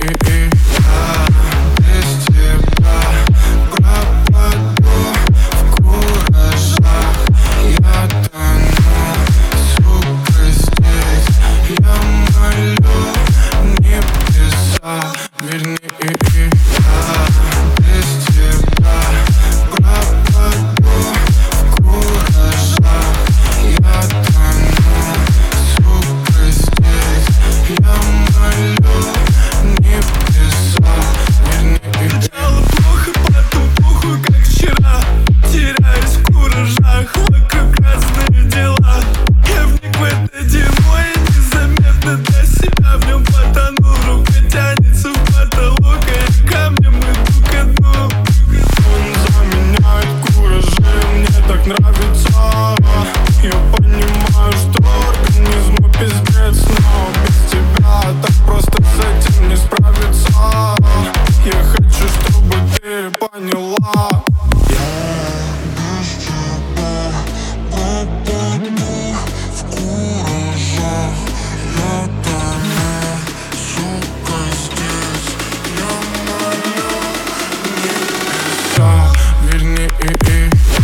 я без тебя пропаду в куражах. Я тону, сука, здесь. Я молю небеса, верни, я без тебя пропаду в куражах. Я тону, сука, здесь. Я молю небеса, верни. Сначала плохо, потом похуй, как вчера. Теряюсь в куражах, вокруг разные дела. Я вник в это дерьмо и незаметно для себя в нем потону. Рука тянется в потолок, а я камнем иду ко дну. Он заменяет куражи, мне так нравится. Я понимаю, что организму пиздец, но без тебя так просто с этим не справиться. Я хочу, чтобы ты поняла. Верни,